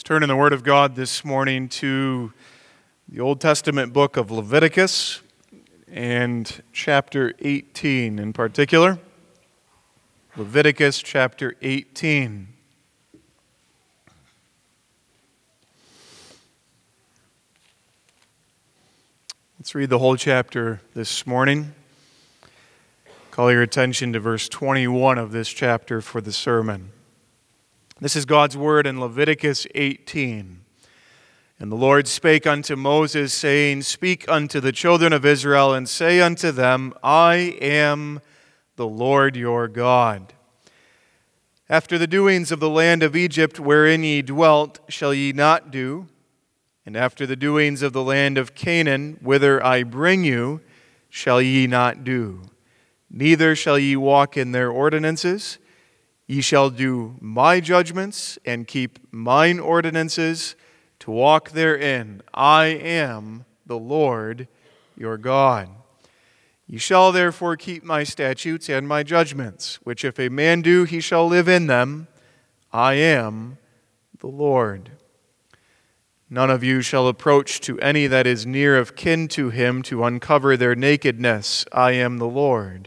Let's turn in the Word of God this morning to the Old Testament book of Leviticus and chapter 18 in particular. Leviticus chapter 18. Let's read the whole chapter this morning. Call your attention to verse 21 of this chapter for the sermon. This is God's word in Leviticus 18. And the Lord spake unto Moses, saying, Speak unto the children of Israel, and say unto them, I am the Lord your God. After the doings of the land of Egypt wherein ye dwelt, shall ye not do, and after the doings of the land of Canaan, whither I bring you, shall ye not do. Neither shall ye walk in their ordinances. Ye shall do my judgments, and keep mine ordinances, to walk therein. I am the Lord your God. Ye shall therefore keep my statutes and my judgments, which if a man do, he shall live in them. I am the Lord. None of you shall approach to any that is near of kin to him to uncover their nakedness. I am the Lord.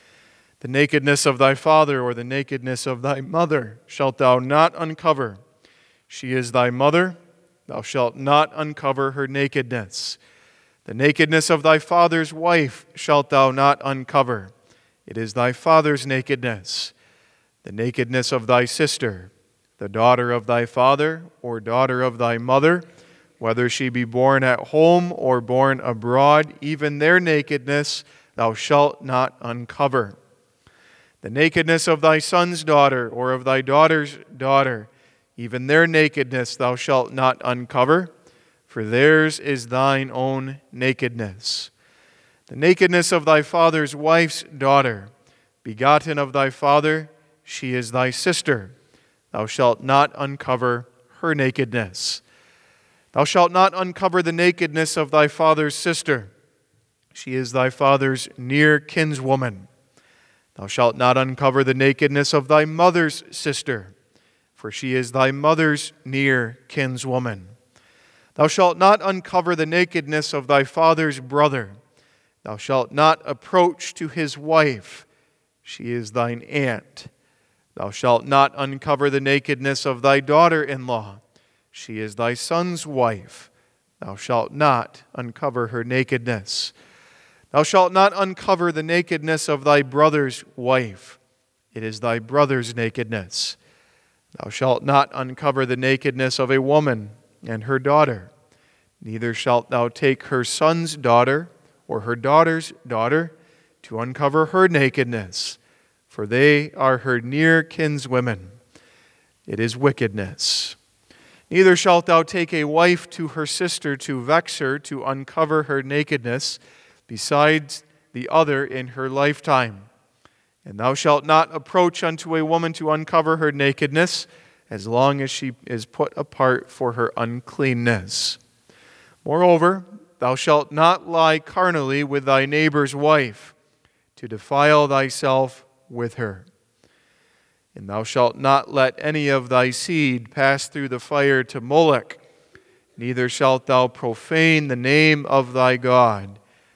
The nakedness of thy father or the nakedness of thy mother shalt thou not uncover. She is thy mother. Thou shalt not uncover her nakedness. The nakedness of thy father's wife shalt thou not uncover. It is thy father's nakedness. The nakedness of thy sister, the daughter of thy father or daughter of thy mother, whether she be born at home or born abroad, even their nakedness thou shalt not uncover. The nakedness of thy son's daughter or of thy daughter's daughter, even their nakedness thou shalt not uncover, for theirs is thine own nakedness. The nakedness of thy father's wife's daughter, begotten of thy father, she is thy sister. Thou shalt not uncover her nakedness. Thou shalt not uncover the nakedness of thy father's sister. She is thy father's near kinswoman. Thou shalt not uncover the nakedness of thy mother's sister, for she is thy mother's near kinswoman. Thou shalt not uncover the nakedness of thy father's brother. Thou shalt not approach to his wife. She is thine aunt. Thou shalt not uncover the nakedness of thy daughter-in-law. She is thy son's wife. Thou shalt not uncover her nakedness. Thou shalt not uncover the nakedness of thy brother's wife. It is thy brother's nakedness. Thou shalt not uncover the nakedness of a woman and her daughter. Neither shalt thou take her son's daughter or her daughter's daughter to uncover her nakedness, for they are her near kinswomen. It is wickedness. Neither shalt thou take a wife to her sister to vex her, to uncover her nakedness, besides the other in her lifetime. And thou shalt not approach unto a woman to uncover her nakedness, as long as she is put apart for her uncleanness. Moreover, thou shalt not lie carnally with thy neighbor's wife, to defile thyself with her. And thou shalt not let any of thy seed pass through the fire to Moloch, neither shalt thou profane the name of thy God.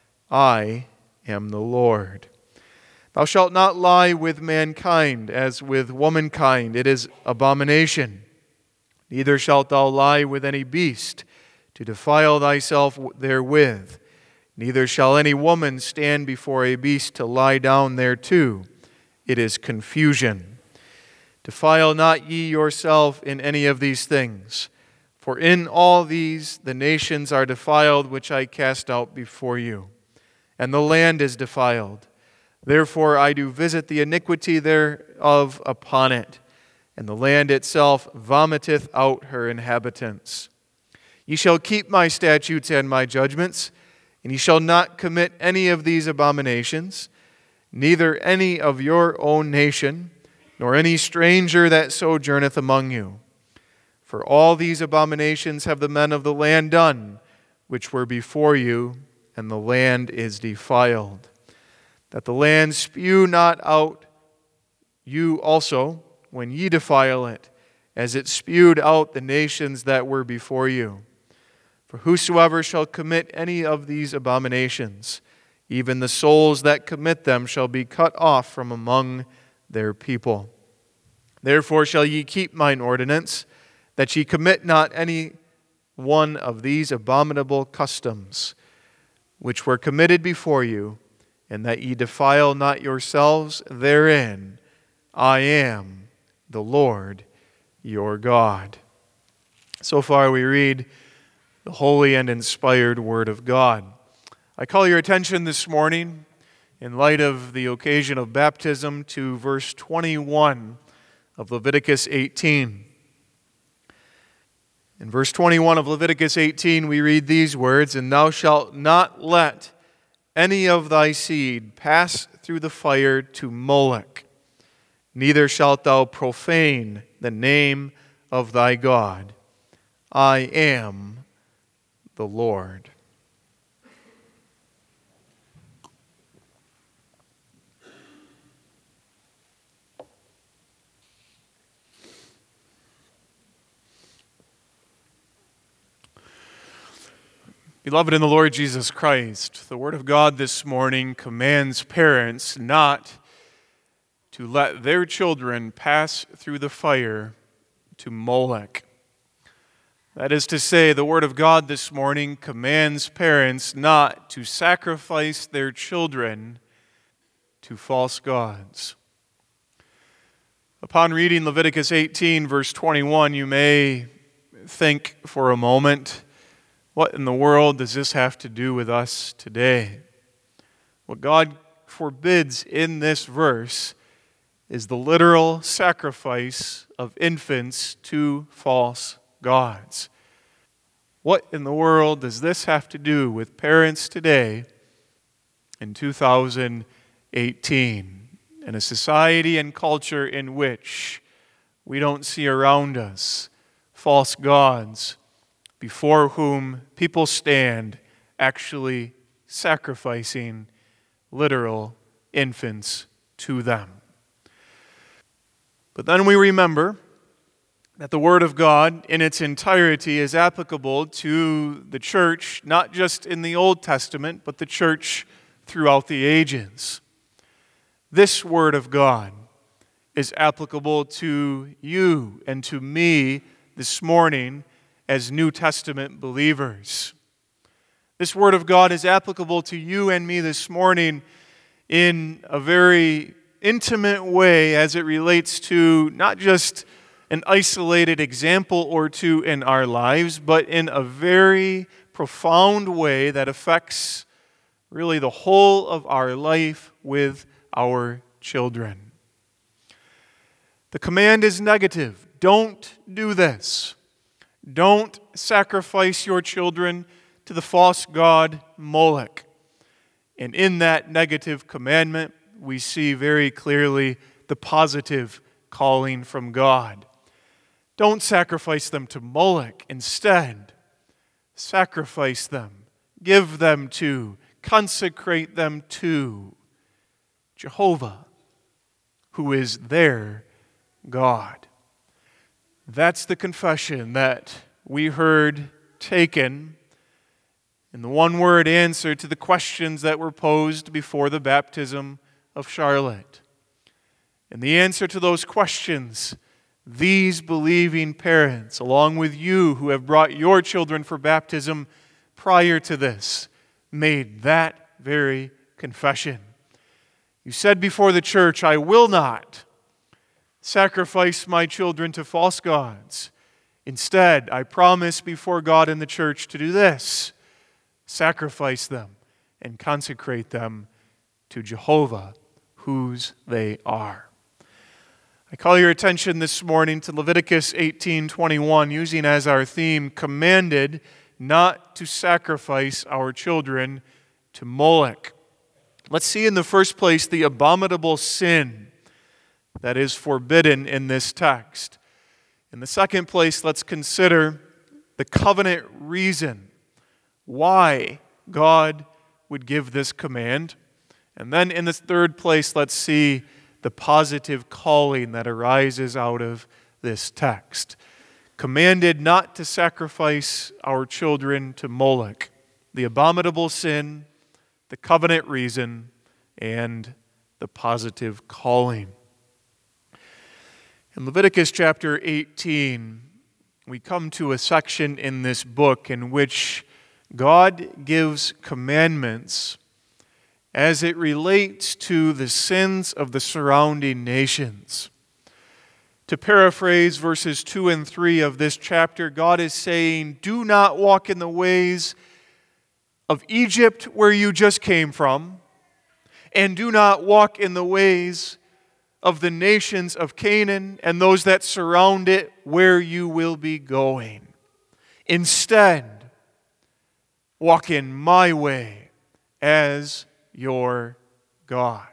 I am the Lord. Thou shalt not lie with mankind as with womankind. It is abomination. Neither shalt thou lie with any beast, to defile thyself therewith. Neither shall any woman stand before a beast to lie down thereto. It is confusion. Defile not ye yourself in any of these things, for in all these the nations are defiled which I cast out before you, and the land is defiled. Therefore I do visit the iniquity thereof upon it, and the land itself vomiteth out her inhabitants. Ye shall keep my statutes and my judgments, and ye shall not commit any of these abominations, neither any of your own nation, nor any stranger that sojourneth among you. For all these abominations have the men of the land done, which were before you, and the land is defiled. That the land spew not out you also when ye defile it, as it spewed out the nations that were before you. For whosoever shall commit any of these abominations, even the souls that commit them shall be cut off from among their people. Therefore shall ye keep mine ordinance, that ye commit not any one of these abominable customs, which were committed before you, and that ye defile not yourselves therein. I am the Lord your God. So far we read the holy and inspired Word of God. I call your attention this morning, in light of the occasion of baptism, to verse 21 of Leviticus 18. In verse 21 of Leviticus 18 we read these words, "And thou shalt not let any of thy seed pass through the fire to Molech, neither shalt thou profane the name of thy God. I am the Lord." Beloved in the Lord Jesus Christ, the Word of God this morning commands parents not to let their children pass through the fire to Molech. That is to say, the Word of God this morning commands parents not to sacrifice their children to false gods. Upon reading Leviticus 18, verse 21, you may think for a moment, what in the world does this have to do with us today? What God forbids in this verse is the literal sacrifice of infants to false gods. What in the world does this have to do with parents today in 2018, in a society and culture in which we don't see around us false gods before whom people stand actually sacrificing literal infants to them? But then we remember that the Word of God in its entirety is applicable to the church, not just in the Old Testament, but the church throughout the ages. This Word of God is applicable to you and to me this morning as New Testament believers. This Word of God is applicable to you and me this morning in a very intimate way as it relates to not just an isolated example or two in our lives, but in a very profound way that affects really the whole of our life with our children. The command is negative. Don't do this. Don't sacrifice your children to the false god Molech. And in that negative commandment, we see very clearly the positive calling from God. Don't sacrifice them to Molech. Instead, sacrifice them, give them to, consecrate them to Jehovah, who is their God. That's the confession that we heard taken in the one-word answer to the questions that were posed before the baptism of Charlotte. And the answer to those questions, these believing parents, along with you who have brought your children for baptism prior to this, made that very confession. You said before the church, "I will not sacrifice my children to false gods. Instead, I promise before God and the church to do this: sacrifice them and consecrate them to Jehovah, whose they are." I call your attention this morning to Leviticus 18:21, using as our theme, commanded not to sacrifice our children to Molech. Let's see in the first place the abominable sin that is forbidden in this text. In the second place, let's consider the covenant reason why God would give this command. And then in the third place, let's see the positive calling that arises out of this text. Commanded not to sacrifice our children to Moloch, the abominable sin, the covenant reason, and the positive calling. In Leviticus chapter 18, we come to a section in this book in which God gives commandments as it relates to the sins of the surrounding nations. To paraphrase verses 2 and 3 of this chapter, God is saying, do not walk in the ways of Egypt where you just came from, and do not walk in the ways of the nations of Canaan and those that surround it where you will be going. Instead, walk in my way as your God.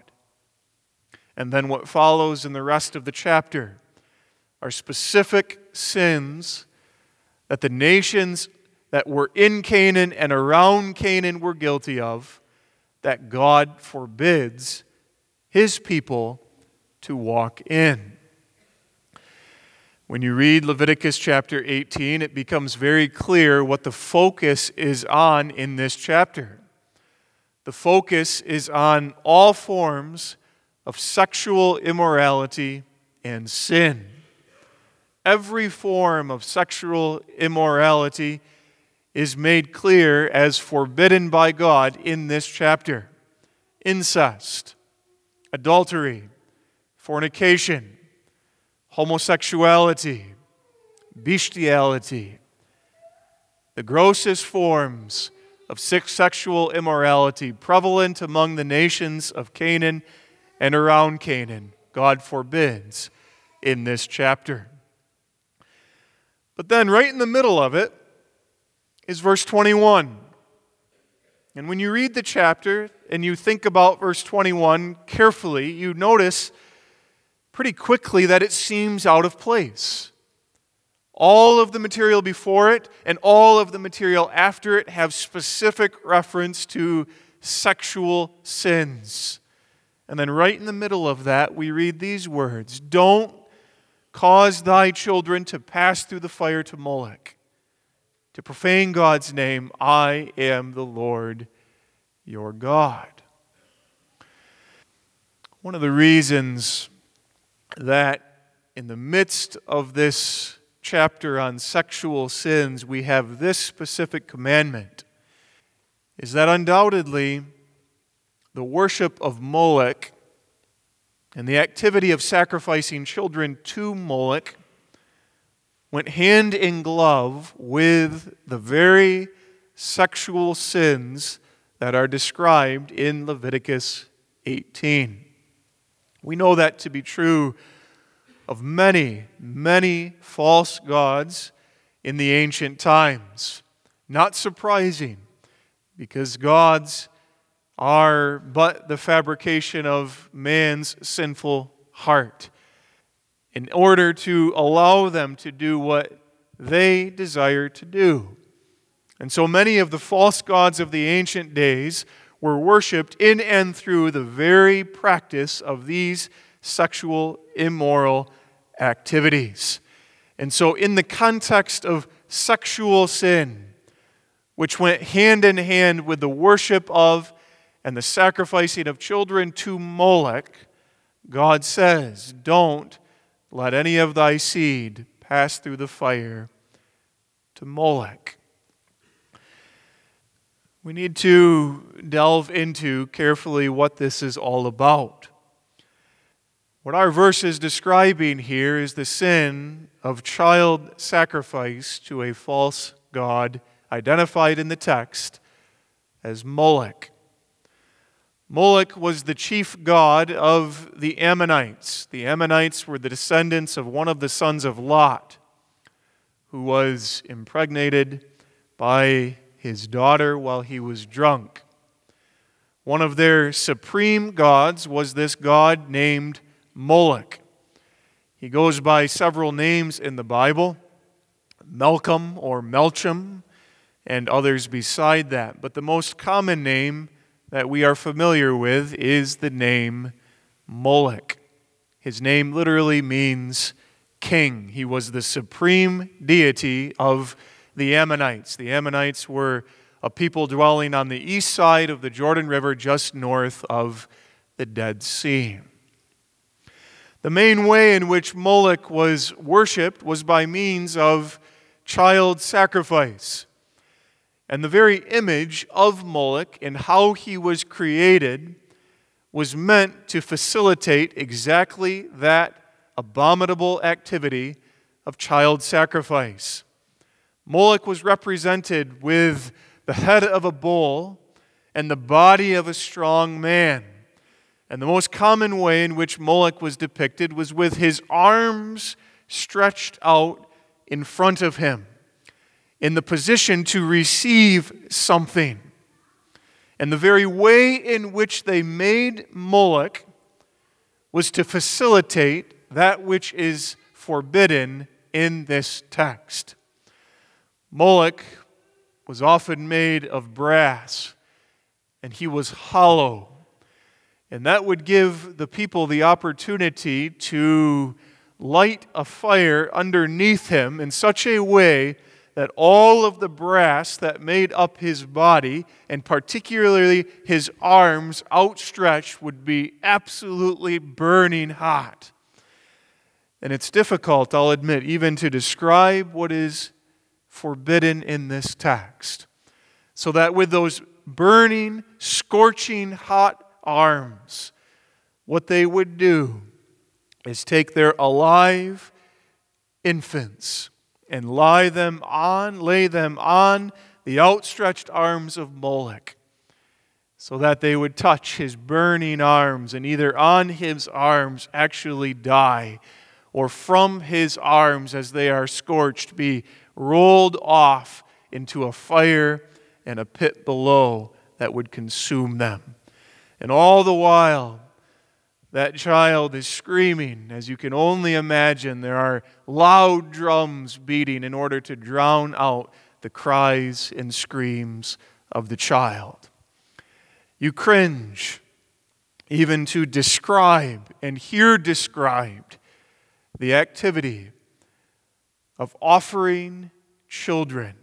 And then what follows in the rest of the chapter are specific sins that the nations that were in Canaan and around Canaan were guilty of, that God forbids His people to walk in. When you read Leviticus chapter 18, it becomes very clear what the focus is on in this chapter. The focus is on all forms of sexual immorality and sin. Every form of sexual immorality is made clear as forbidden by God in this chapter. Incest, adultery, fornication, homosexuality, bestiality, the grossest forms of sexual immorality prevalent among the nations of Canaan and around Canaan, God forbids in this chapter. But then right in the middle of it is verse 21. And when you read the chapter and you think about verse 21 carefully, you notice pretty quickly that it seems out of place. All of the material before it and all of the material after it have specific reference to sexual sins. And then right in the middle of that, we read these words, don't cause thy children to pass through the fire to Moloch, to profane God's name. I am the Lord your God. One of the reasons that in the midst of this chapter on sexual sins, we have this specific commandment is that undoubtedly the worship of Moloch and the activity of sacrificing children to Moloch went hand in glove with the very sexual sins that are described in Leviticus 18. We know that to be true of many, many false gods in the ancient times. Not surprising, because gods are but the fabrication of man's sinful heart in order to allow them to do what they desire to do. And so many of the false gods of the ancient days were worshipped in and through the very practice of these sexual immoral activities. And so in the context of sexual sin, which went hand in hand with the worship of and the sacrificing of children to Moloch, God says, don't let any of thy seed pass through the fire to Moloch. We need to delve into carefully what this is all about. What our verse is describing here is the sin of child sacrifice to a false god identified in the text as Moloch. Moloch was the chief god of the Ammonites. The Ammonites were the descendants of one of the sons of Lot, who was impregnated by his daughter while he was drunk. One of their supreme gods was this god named Moloch. He goes by several names in the Bible, Melcom or Melcham, and others beside that. But the most common name that we are familiar with is the name Moloch. His name literally means king. He was the supreme deity of the Ammonites. The Ammonites were a people dwelling on the east side of the Jordan River, just north of the Dead Sea. The main way in which Moloch was worshipped was by means of child sacrifice. And the very image of Moloch and how he was created was meant to facilitate exactly that abominable activity of child sacrifice. Moloch was represented with the head of a bull and the body of a strong man. And the most common way in which Moloch was depicted was with his arms stretched out in front of him, in the position to receive something. And the very way in which they made Moloch was to facilitate that which is forbidden in this text. Moloch was often made of brass, and he was hollow. And that would give the people the opportunity to light a fire underneath him in such a way that all of the brass that made up his body, and particularly his arms outstretched, would be absolutely burning hot. And it's difficult, I'll admit, even to describe what is forbidden in this text. So that with those burning, scorching hot arms, what they would do is take their alive infants and lay them on the outstretched arms of Moloch, so that they would touch his burning arms and either on his arms actually die, or from his arms as they are scorched be rolled off into a fire and a pit below that would consume them. And all the while, that child is screaming, as you can only imagine. There are loud drums beating in order to drown out the cries and screams of the child. You cringe even to describe and hear described the activity of offering children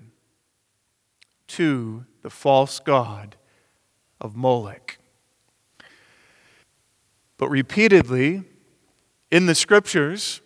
to the false god of Moloch. But repeatedly in the Scriptures,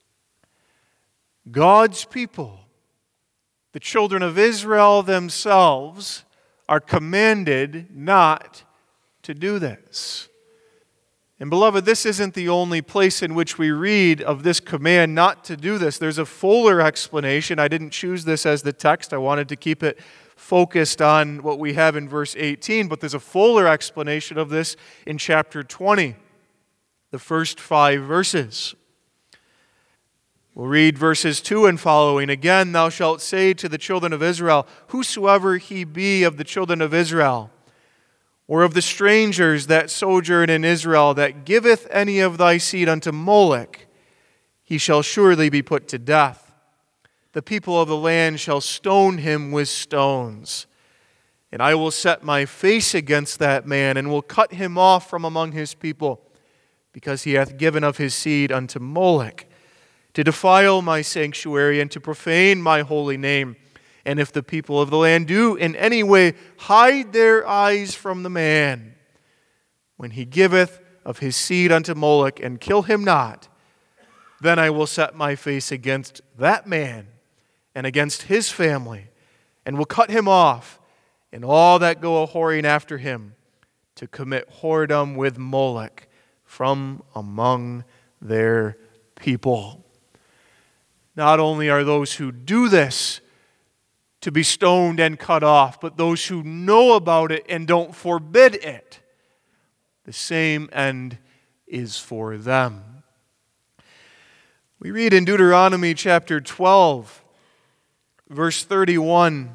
God's people, the children of Israel themselves, are commanded not to do this. And beloved, this isn't the only place in which we read of this command not to do this. There's a fuller explanation. I didn't choose this as the text. I wanted to keep it focused on what we have in verse 18, but there's a fuller explanation of this in chapter 20. The first 5 verses. We'll read verses 2 and following. Again, thou shalt say to the children of Israel, whosoever he be of the children of Israel, or of the strangers that sojourn in Israel, that giveth any of thy seed unto Moloch, he shall surely be put to death. The people of the land shall stone him with stones. And I will set my face against that man, and will cut him off from among his people, because he hath given of his seed unto Moloch, to defile my sanctuary and to profane my holy name. And if the people of the land do in any way hide their eyes from the man, when he giveth of his seed unto Moloch, and kill him not, then I will set my face against that man and against his family, and will cut him off, and all that go a-whoring after him, to commit whoredom with Moloch from among their people. Not only are those who do this to be stoned and cut off, but those who know about it and don't forbid it, the same end is for them. We read in Deuteronomy chapter 12, verse 31,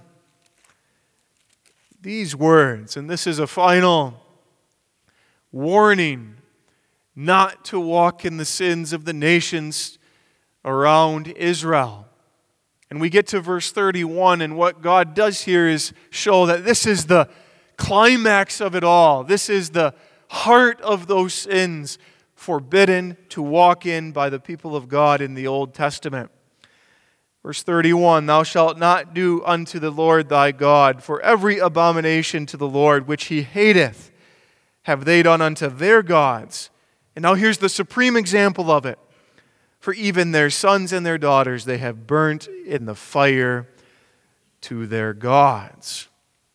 these words, and this is a final warning not to walk in the sins of the nations around Israel. And we get to verse 31, and what God does here is show that this is the climax of it all. This is the heart of those sins. forbidden to walk in by the people of God in the Old Testament. Verse 31, thou shalt not do unto the Lord thy God, for every abomination to the Lord which he hateth have they done unto their gods. And now here's the supreme example of it. For even their sons and their daughters they have burnt in the fire to their gods.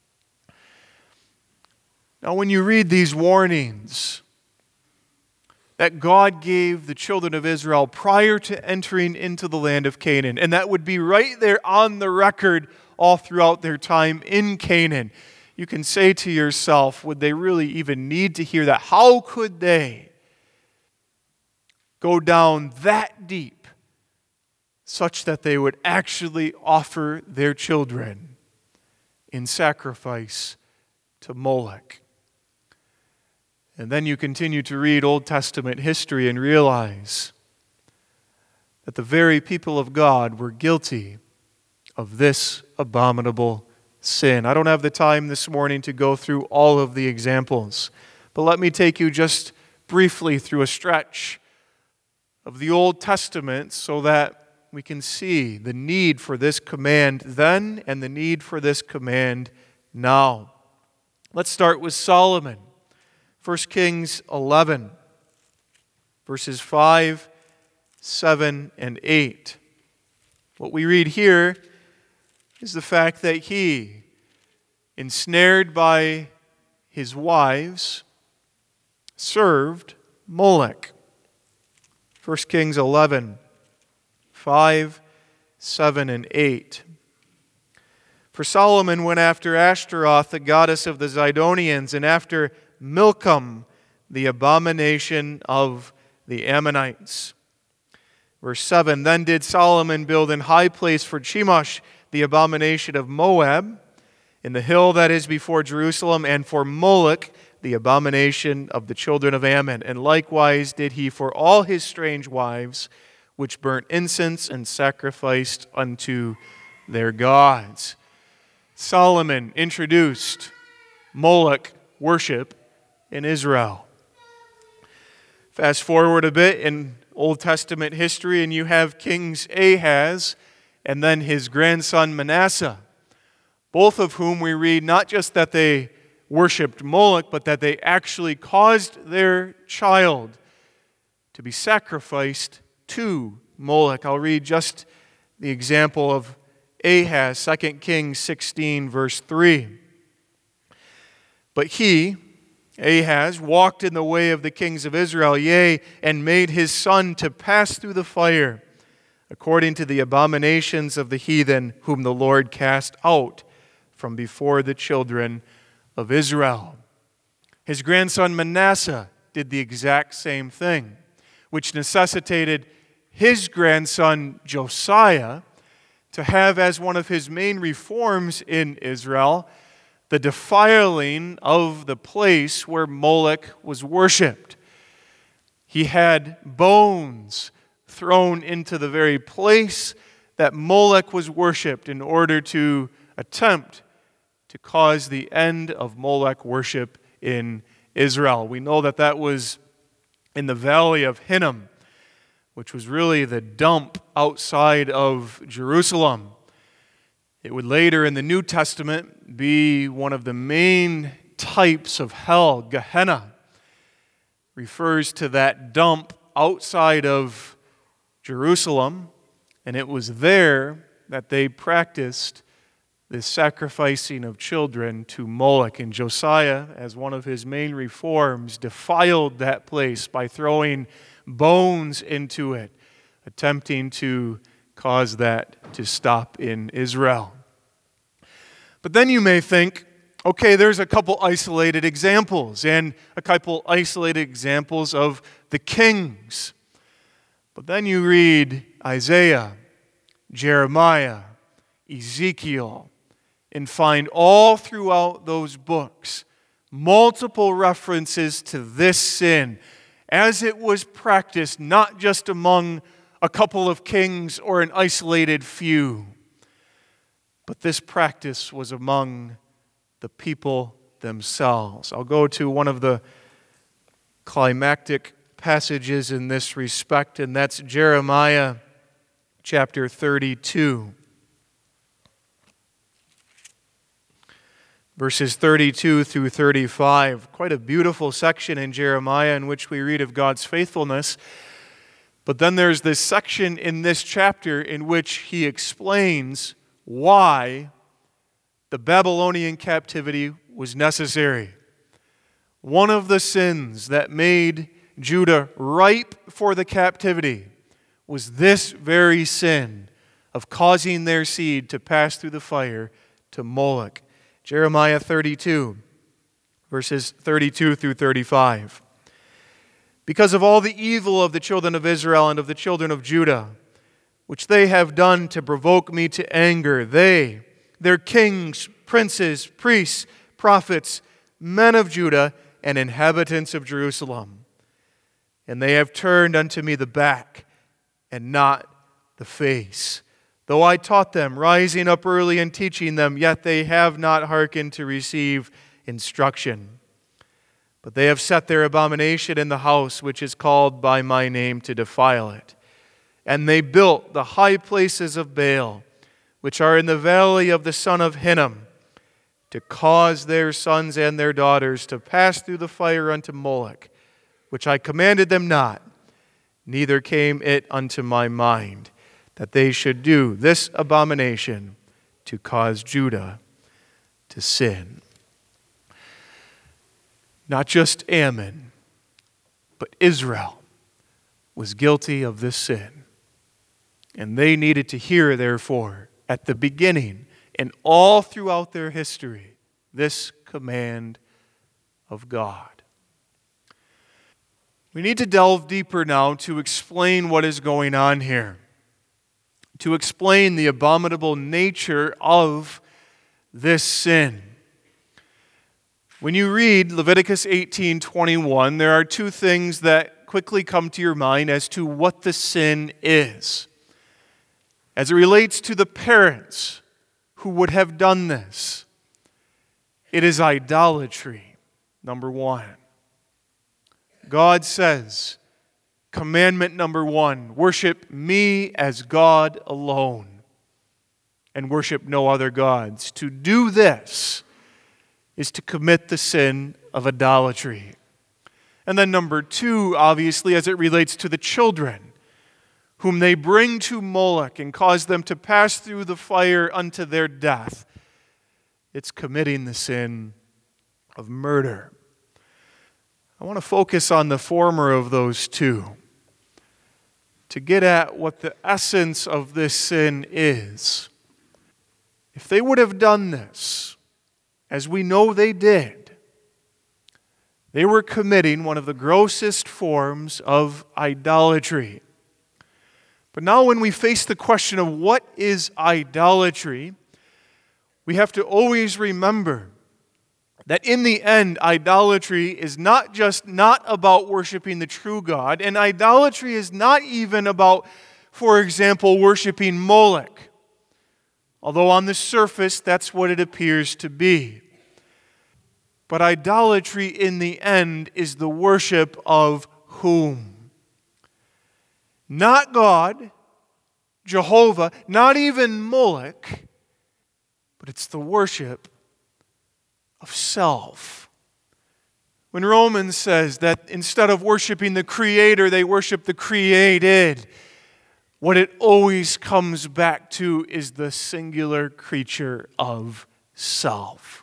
Now when you read these warnings that God gave the children of Israel prior to entering into the land of Canaan, and that would be right there on the record all throughout their time in Canaan, you can say to yourself, would they really even need to hear that? How could they go down that deep such that they would actually offer their children in sacrifice to Moloch? And then you continue to read Old Testament history and realize that the very people of God were guilty of this abominable sin. I don't have the time this morning to go through all of the examples, but let me take you just briefly through a stretch of the Old Testament so that we can see the need for this command then and the need for this command now. Let's start with Solomon. 1 Kings 11, verses 5, 7, and 8. What we read here is the fact that he, ensnared by his wives, served Moloch. 1 Kings 11, 5, 7, and 8. For Solomon went after Ashtaroth, the goddess of the Zidonians, and after Milcom, the abomination of the Ammonites. Verse 7, then did Solomon build an high place for Chemosh, the abomination of Moab, in the hill that is before Jerusalem, and for Moloch, the abomination of the children of Ammon. And likewise did he for all his strange wives, which burnt incense and sacrificed unto their gods. Solomon introduced Moloch worship in Israel. Fast forward a bit in Old Testament history, and you have Kings Ahaz and then his grandson Manasseh, both of whom we read not just that they worshipped Moloch, but that they actually caused their child to be sacrificed to Moloch. I'll read just the example of Ahaz, 2 Kings 16, verse 3. But he, Ahaz, walked in the way of the kings of Israel, yea, and made his son to pass through the fire, according to the abominations of the heathen, whom the Lord cast out from before the children of Israel. His grandson Manasseh did the exact same thing, which necessitated his grandson Josiah to have as one of his main reforms in Israel the defiling of the place where Moloch was worshipped. He had bones thrown into the very place that Moloch was worshipped in order to attempt to cause the end of Moloch worship in Israel. We know that that was in the valley of Hinnom, which was really the dump outside of Jerusalem. It would later in the New Testament be one of the main types of hell. Gehenna refers to that dump outside of Jerusalem, and it was there that they practiced the sacrificing of children to Moloch. And Josiah, as one of his main reforms, defiled that place by throwing bones into it, attempting to cause that to stop in Israel. But then you may think, okay, there's a couple isolated examples, and a couple isolated examples of the kings. But then you read Isaiah, Jeremiah, Ezekiel, and find all throughout those books multiple references to this sin as it was practiced not just among a couple of kings or an isolated few, but this practice was among the people themselves. I'll go to one of the climactic passages in this respect, and that's Jeremiah chapter 32. Verses 32 through 35. Quite a beautiful section in Jeremiah in which we read of God's faithfulness. But then there's this section in this chapter in which he explains why the Babylonian captivity was necessary. One of the sins that made Judah ripe for the captivity was this very sin of causing their seed to pass through the fire to Moloch. Jeremiah 32, verses 32 through 35. Because of all the evil of the children of Israel and of the children of Judah, which they have done to provoke me to anger, they, their kings, princes, priests, prophets, men of Judah, and inhabitants of Jerusalem. And they have turned unto me the back and not the face. Though I taught them, rising up early and teaching them, yet they have not hearkened to receive instruction. But they have set their abomination in the house which is called by my name to defile it. And they built the high places of Baal, which are in the valley of the son of Hinnom, to cause their sons and their daughters to pass through the fire unto Moloch, which I commanded them not, neither came it unto my mind, that they should do this abomination to cause Judah to sin. Not just Ammon, but Israel was guilty of this sin. And they needed to hear, therefore, at the beginning and all throughout their history, this command of God. We need to delve deeper now to explain what is going on here, to explain the abominable nature of this sin. When you read Leviticus 18:21, there are two things that quickly come to your mind as to what the sin is. As it relates to the parents who would have done this, it is idolatry, number one. God says, commandment number one, worship me as God alone and worship no other gods. To do this is to commit the sin of idolatry. And then number two, obviously, as it relates to the children, whom they bring to Moloch and cause them to pass through the fire unto their death, it's committing the sin of murder. I want to focus on the former of those two to get at what the essence of this sin is. If they would have done this, as we know they did, they were committing one of the grossest forms of idolatry. But now when we face the question of what is idolatry, we have to always remember that in the end, idolatry is not just not about worshiping the true God, and idolatry is not even about, for example, worshiping Moloch. Although on the surface, that's what it appears to be. But idolatry in the end is the worship of whom? Not God, Jehovah, not even Moloch, but it's the worship of self. When Romans says that instead of worshiping the Creator, they worship the created, what it always comes back to is the singular creature of self.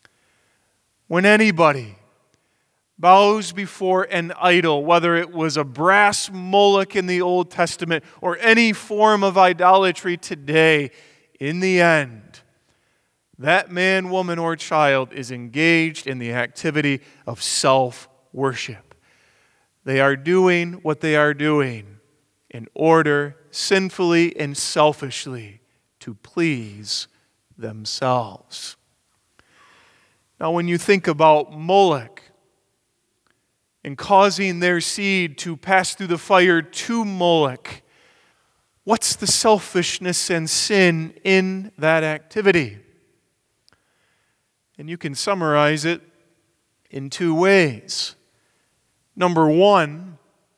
When anybody bows before an idol, whether it was a brass Moloch in the Old Testament or any form of idolatry today, in the end, that man, woman, or child is engaged in the activity of self-worship. They are doing what they are doing in order, sinfully and selfishly, to please themselves. Now, when you think about Moloch and causing their seed to pass through the fire to Moloch, what's the selfishness and sin in that activity? And you can summarize it in two ways. Number one,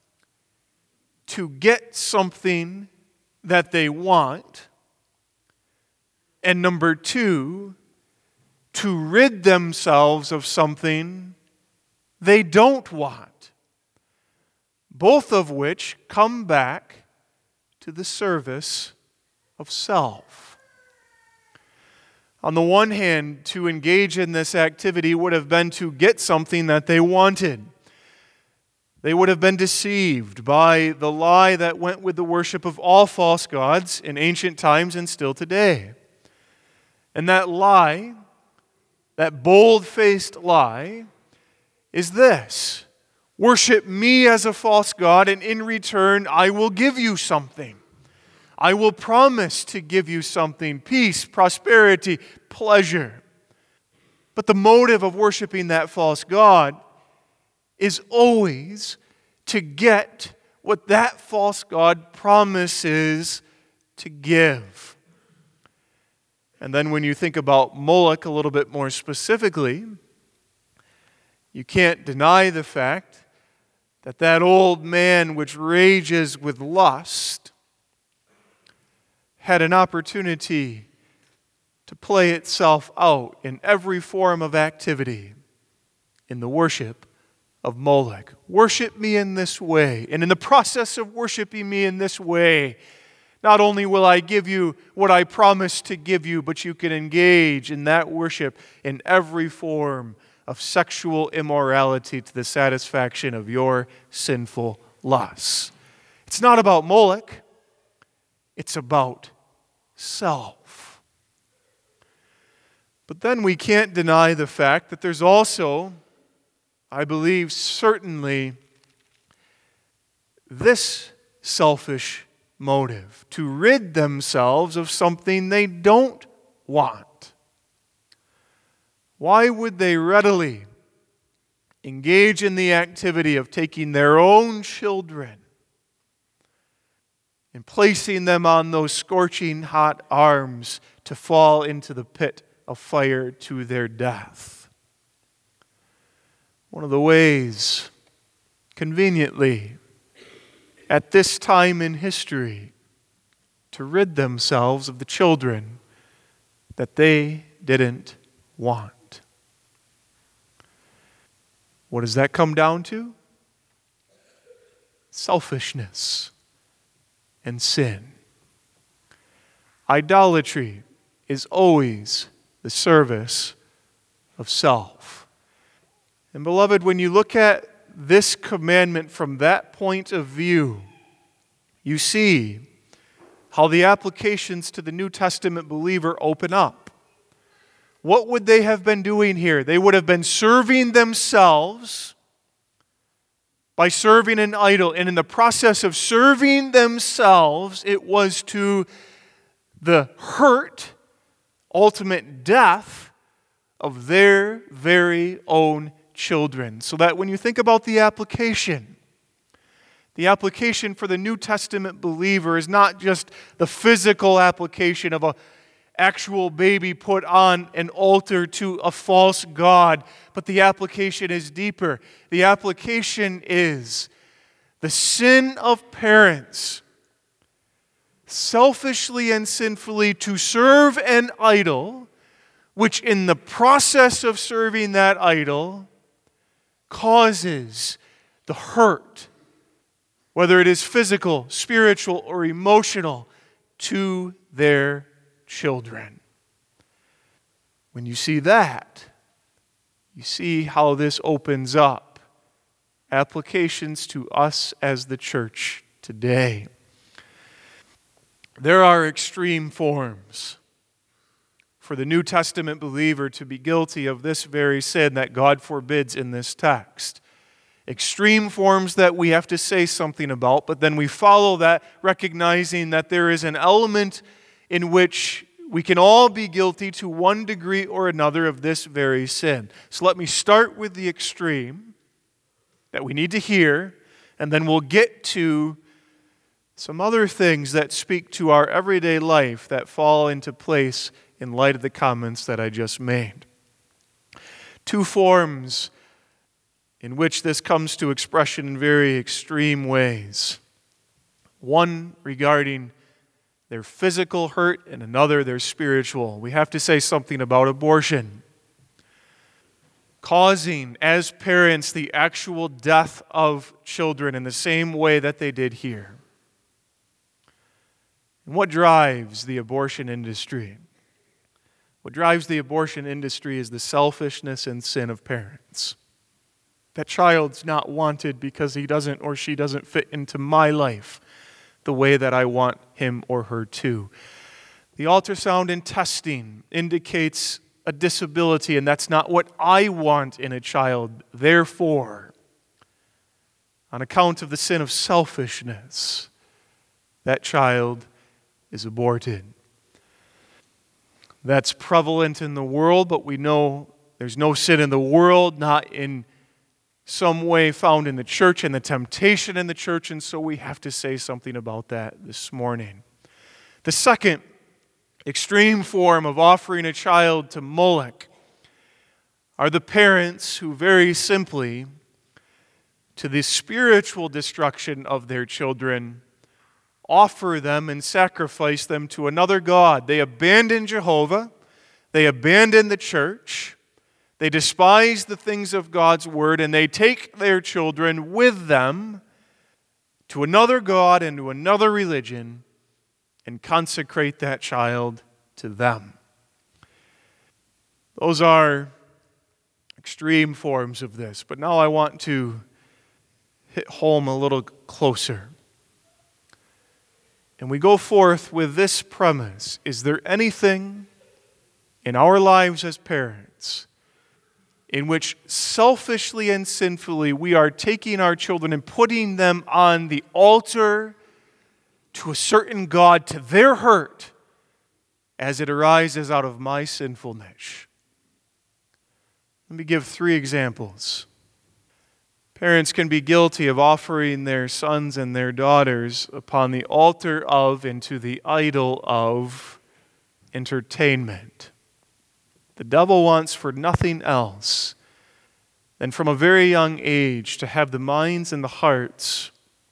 to get something that they want, and number two, to rid themselves of something they don't want, both of which come back to the service of self. On the one hand, to engage in this activity would have been to get something that they wanted. They would have been deceived by the lie that went with the worship of all false gods in ancient times and still today. And that lie, that bold-faced lie, is this: worship me as a false god, and in return I will give you something. I will promise to give you something: peace, prosperity, pleasure. But the motive of worshiping that false god is always to get what that false god promises to give. And then when you think about Moloch a little bit more specifically, you can't deny the fact that that old man which rages with lust had an opportunity to play itself out in every form of activity in the worship of Moloch. Worship me in this way. And in the process of worshiping me in this way, not only will I give you what I promised to give you, but you can engage in that worship in every form of sexual immorality to the satisfaction of your sinful lusts. It's not about Moloch. It's about self. But then we can't deny the fact that there's also, I believe, certainly this selfish motive: to rid themselves of something they don't want. Why would they readily engage in the activity of taking their own children and placing them on those scorching hot arms to fall into the pit of fire to their death? One of the ways, conveniently, at this time in history, to rid themselves of the children that they didn't want. What does that come down to? Selfishness and sin. Idolatry is always the service of self. And beloved, when you look at this commandment from that point of view, you see how the applications to the New Testament believer open up. What would they have been doing here? They would have been serving themselves by serving an idol. And in the process of serving themselves, it was to the hurt, ultimate death of their very own children. So that when you think about the application for the New Testament believer is not just the physical application of an actual baby put on an altar to a false god, but the application is deeper. The application is the sin of parents selfishly and sinfully to serve an idol, which in the process of serving that idol causes the hurt, whether it is physical, spiritual, or emotional, to their children. When you see that, you see how this opens up applications to us as the church today. There are extreme forms for the New Testament believer to be guilty of this very sin that God forbids in this text. Extreme forms that we have to say something about, but then we follow that recognizing that there is an element in which we can all be guilty to one degree or another of this very sin. So let me start with the extreme that we need to hear, and then we'll get to some other things that speak to our everyday life that fall into place in light of the comments that I just made. Two forms in which this comes to expression in very extreme ways. one regarding their physical hurt and another their spiritual. We have to say something about abortion, causing, as parents, the actual death of children in the same way that they did here. And what drives the abortion industry? What drives the abortion industry is the selfishness and sin of parents. That child's not wanted because he doesn't or she doesn't fit into my life the way that I want him or her to. The ultrasound and testing indicates a disability, and that's not what I want in a child. Therefore, on account of the sin of selfishness, that child is aborted. That's prevalent in the world, but we know there's no sin in the world, not in some way found in the church, and the temptation in the church, and so we have to say something about that this morning. The second extreme form of offering a child to Moloch are the parents who very simply, to the spiritual destruction of their children, offer them and sacrifice them to another god. They abandon Jehovah, they abandon the church, they despise the things of God's word, and they take their children with them to another god and to another religion and consecrate that child to them. Those are extreme forms of this. But now I want to hit home a little closer. And we go forth with this premise. Is there anything in our lives as parents in which selfishly and sinfully we are taking our children and putting them on the altar to a certain god to their hurt as it arises out of my sinfulness? Let me give 3 examples. Parents can be guilty of offering their sons and their daughters upon the altar of and to the idol of entertainment. The devil wants for nothing else than from a very young age to have the minds and the hearts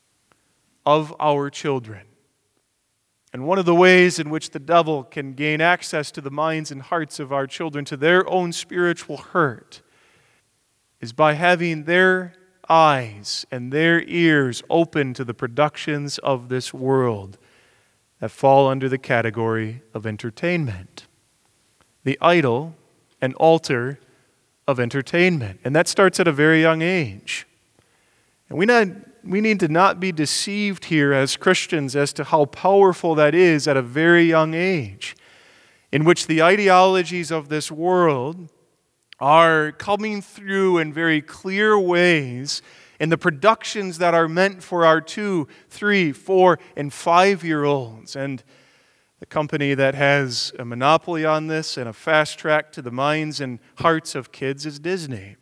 of our children. And one of the ways in which the devil can gain access to the minds and hearts of our children to their own spiritual hurt is by having their eyes and their ears open to the productions of this world that fall under the category of entertainment. The idol and altar of entertainment. And that starts at a very young age. And we need to not be deceived here as Christians as to how powerful that is at a very young age, in which the ideologies of this world are coming through in very clear ways in the productions that are meant for our 2, 3, 4, and 5-year-olds. And the company that has a monopoly on this and a fast track to the minds and hearts of kids is Disney.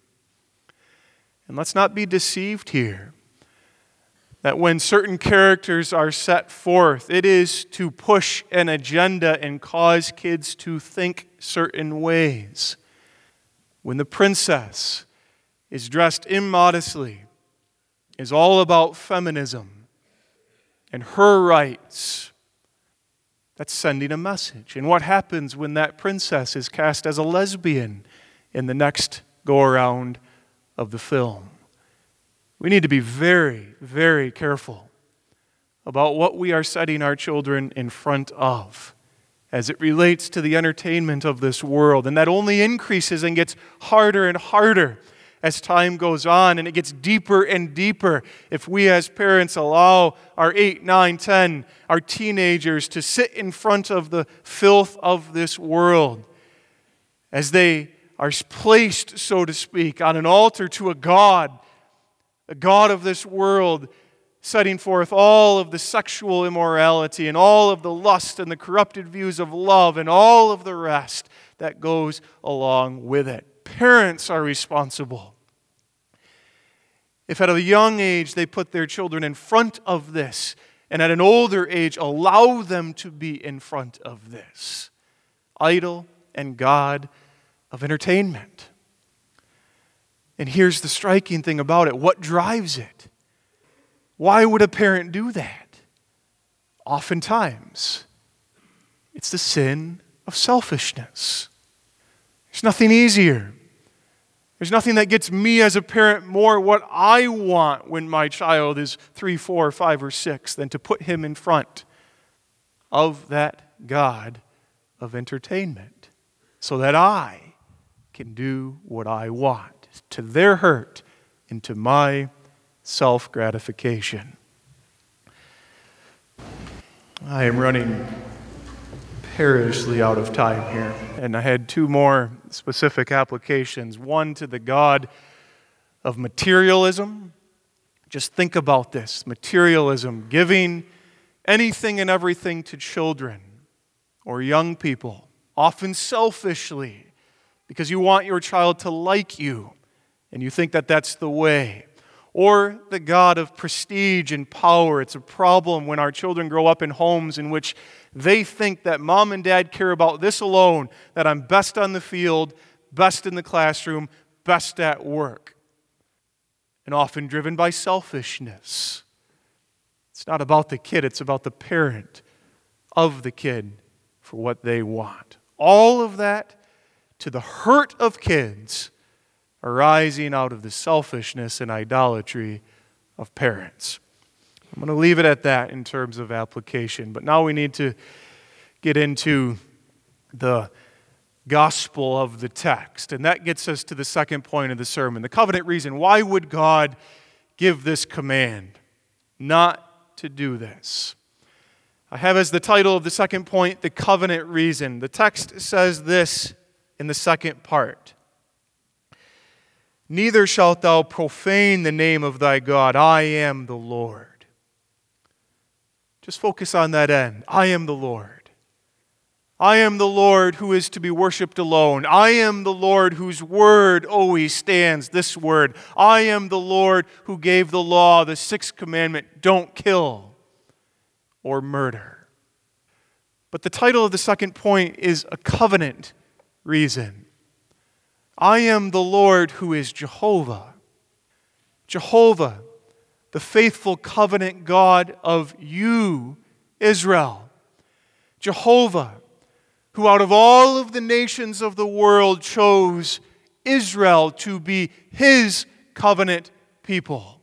And let's not be deceived here that when certain characters are set forth, it is to push an agenda and cause kids to think certain ways. When the princess is dressed immodestly, is all about feminism and her rights, that's sending a message. And what happens when that princess is cast as a lesbian in the next go-around of the film? We need to be very, very careful about what we are setting our children in front of as it relates to the entertainment of this world. And that only increases and gets harder and harder as time goes on, and it gets deeper and deeper if we as parents allow our 8, 9, 10, our teenagers to sit in front of the filth of this world as they are placed, so to speak, on an altar to a god of this world, setting forth all of the sexual immorality and all of the lust and the corrupted views of love and all of the rest that goes along with it. Parents are responsible. If at a young age they put their children in front of this, and at an older age allow them to be in front of this idol and god of entertainment. And here's the striking thing about it. What drives it? Why would a parent do that? Oftentimes, it's the sin of selfishness. There's nothing easier. There's nothing that gets me as a parent more what I want when my child is 3, 4, 5, or 6 than to put him in front of that God of entertainment so that I can do what I want to their hurt and to my self-gratification. I am running perilously out of time here, and I had 2 more specific applications. One to the God of materialism. Just think about this. Materialism, giving anything and everything to children or young people, often selfishly, because you want your child to like you, and you think that that's the way. Or the God of prestige and power. It's a problem when our children grow up in homes in which they think that mom and dad care about this alone, that I'm best on the field, best in the classroom, best at work. And often driven by selfishness. It's not about the kid, it's about the parent of the kid for what they want. All of that to the hurt of kids arising out of the selfishness and idolatry of parents. I'm going to leave it at that in terms of application, but now we need to get into the gospel of the text, and that gets us to the second point of the sermon, the covenant reason. Why would God give this command not to do this? I have as the title of the second point, the covenant reason. The text says this in the second part. Neither shalt thou profane the name of thy God. I am the Lord. Just focus on that end. I am the Lord. I am the Lord who is to be worshipped alone. I am the Lord whose word always stands, this word. I am the Lord who gave the law, the 6th commandment, don't kill or murder. But the title of the second point is a covenant reason. I am the Lord who is Jehovah. Jehovah, the faithful covenant God of you, Israel. Jehovah, who out of all of the nations of the world chose Israel to be His covenant people.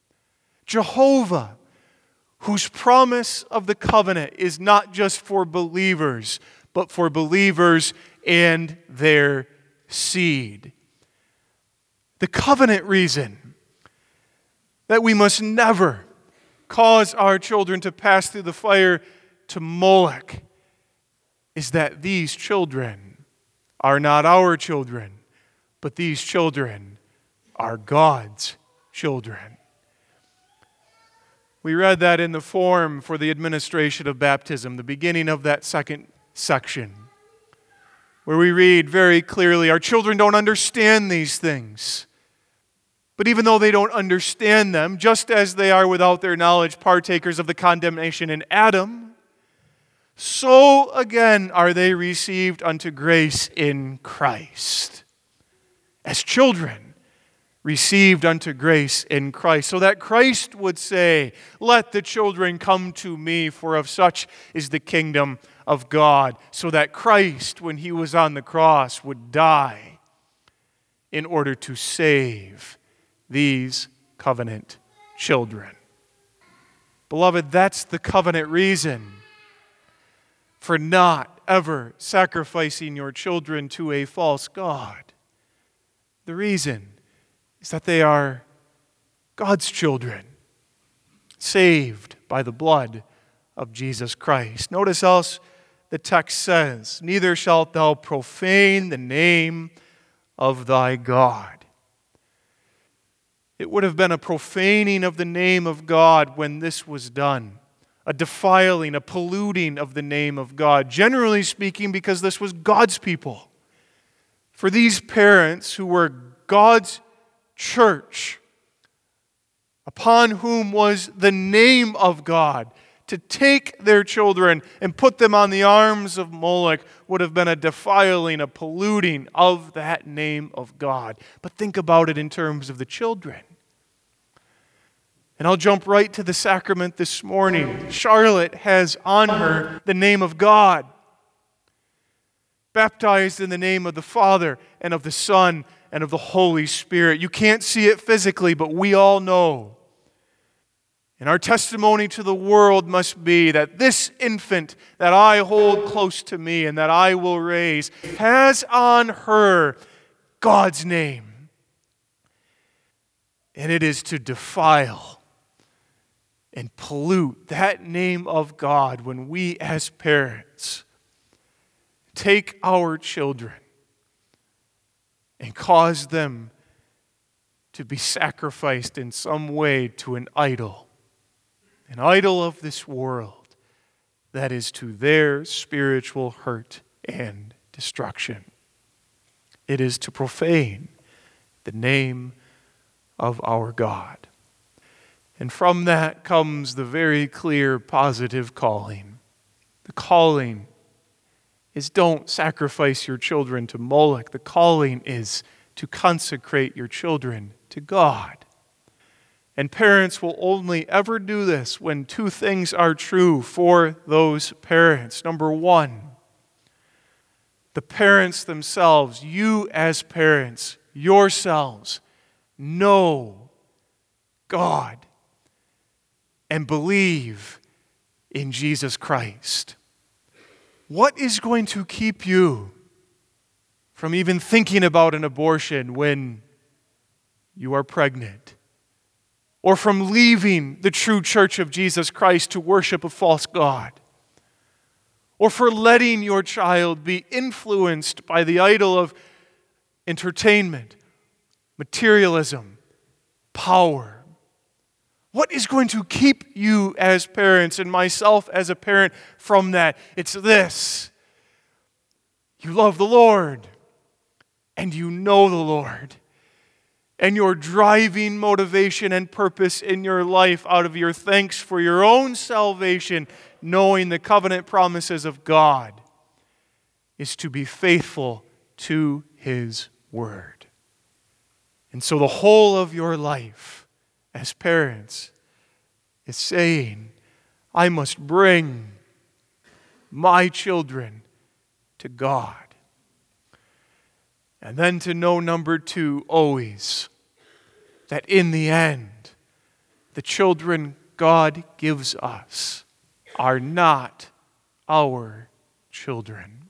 Jehovah, whose promise of the covenant is not just for believers, but for believers and their seed. The covenant reason that we must never cause our children to pass through the fire to Moloch is that these children are not our children, but these children are God's children. We read that in the form for the administration of baptism, the beginning of that second section, where we read very clearly, our children don't understand these things. But even though they don't understand them, just as they are without their knowledge partakers of the condemnation in Adam, so again are they received unto grace in Christ. As children received unto grace in Christ, so that Christ would say, let the children come to me, for of such is the kingdom of God. So that Christ, when He was on the cross, would die in order to save these covenant children. Beloved, that's the covenant reason for not ever sacrificing your children to a false god. The reason is that they are God's children, saved by the blood of Jesus Christ. Notice else the text says, neither shalt thou profane the name of thy God. It would have been a profaning of the name of God when this was done. A defiling, a polluting of the name of God. Generally speaking, because this was God's people. For these parents who were God's church, upon whom was the name of God, to take their children and put them on the arms of Moloch would have been a defiling, a polluting of that name of God. But think about it in terms of the children. And I'll jump right to the sacrament this morning. Charlotte has on her the name of God, baptized in the name of the Father and of the Son and of the Holy Spirit. You can't see it physically, but we all know. And our testimony to the world must be that this infant that I hold close to me and that I will raise has on her God's name. And it is to defile and pollute that name of God when we as parents take our children and cause them to be sacrificed in some way to an idol of this world that is to their spiritual hurt and destruction. It is to profane the name of our God. And from that comes the very clear positive calling. The calling is don't sacrifice your children to Moloch. The calling is to consecrate your children to God. And parents will only ever do this when two things are true for those parents. Number one, the parents themselves, you as parents, yourselves, know God and believe in Jesus Christ. What is going to keep you from even thinking about an abortion when you are pregnant? Or from leaving the true church of Jesus Christ to worship a false god? Or for letting your child be influenced by the idol of entertainment, materialism, power? What is going to keep you as parents and myself as a parent from that? It's this. You love the Lord and you know the Lord. And your driving motivation and purpose in your life out of your thanks for your own salvation, knowing the covenant promises of God, is to be faithful to His Word. And so the whole of your life as parents is saying, I must bring my children to God. And then to know, number two, always, that in the end, the children God gives us are not our children.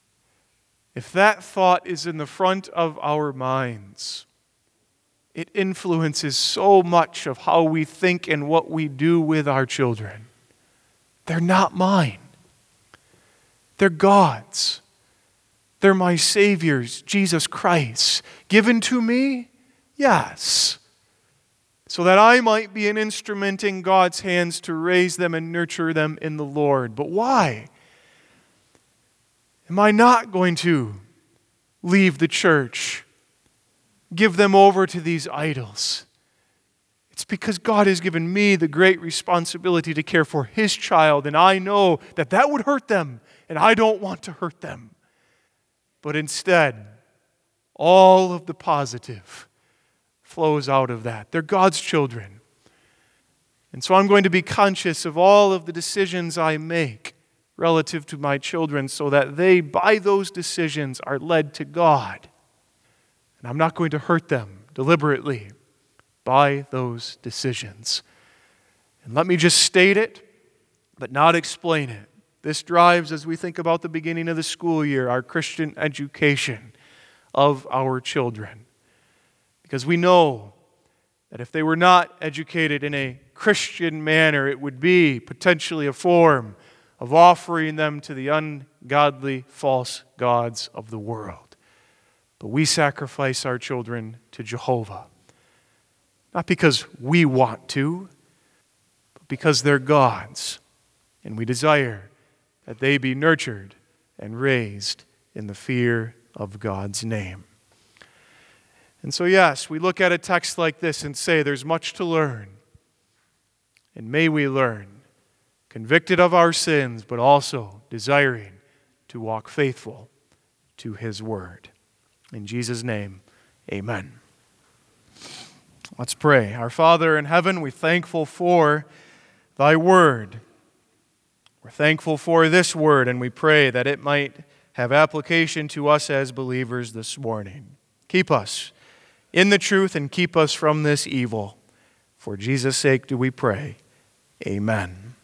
If that thought is in the front of our minds, it influences so much of how we think and what we do with our children. They're not mine. They're God's. They're my Savior's, Jesus Christ. Given to me? Yes. So that I might be an instrument in God's hands to raise them and nurture them in the Lord. But why? Am I not going to leave the church, give them over to these idols? It's because God has given me the great responsibility to care for His child, and I know that that would hurt them, and I don't want to hurt them. But instead, all of the positive flows out of that. They're God's children. And so I'm going to be conscious of all of the decisions I make relative to my children so that they, by those decisions, are led to God. And I'm not going to hurt them deliberately by those decisions. And let me just state it, but not explain it. This drives, as we think about the beginning of the school year, our Christian education of our children. Because we know that if they were not educated in a Christian manner, it would be potentially a form of offering them to the ungodly false gods of the world. But we sacrifice our children to Jehovah. Not because we want to, but because they're God's. And we desire that they be nurtured and raised in the fear of God's name. And so, yes, we look at a text like this and say there's much to learn. And may we learn, convicted of our sins, but also desiring to walk faithful to His Word. In Jesus' name, amen. Let's pray. Our Father in heaven, we're thankful for thy word. We're thankful for this word, and we pray that it might have application to us as believers this morning. Keep us in the truth and keep us from this evil. For Jesus' sake do we pray. Amen.